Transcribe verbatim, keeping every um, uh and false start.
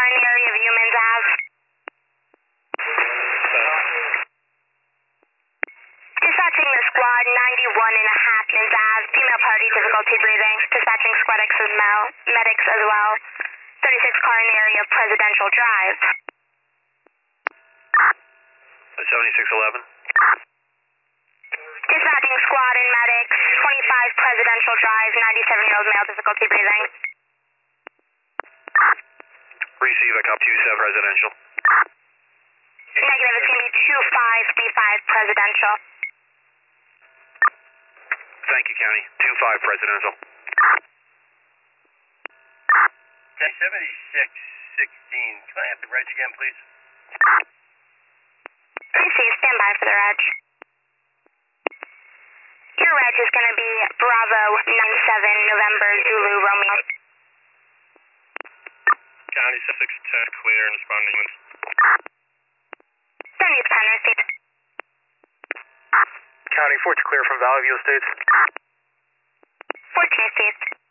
car in the area of Humans Ave. Dispatching the squad ninety-one and a half Humans Ave. Female party, difficulty breathing. Dispatching squad X as male, medics as well. thirty-six car in the area of Presidential Drive. seventy-six eleven. Dispatching squad and medics, twenty-five Presidential Drive, ninety-seven-year-old male, difficulty breathing. Receive, I cop two seven Presidential. Negative, it's going to be two five B five Presidential. Thank you, County. two five Presidential. seventy-six sixteen. Can I have the reg again, please? Receive, stand by for the reg. Your reg is going to be Bravo nine seven November Zulu Romeo. County six ten, clear and responding. seventieth pen, receive. County four to clear from Valley View Estates. fourteen received.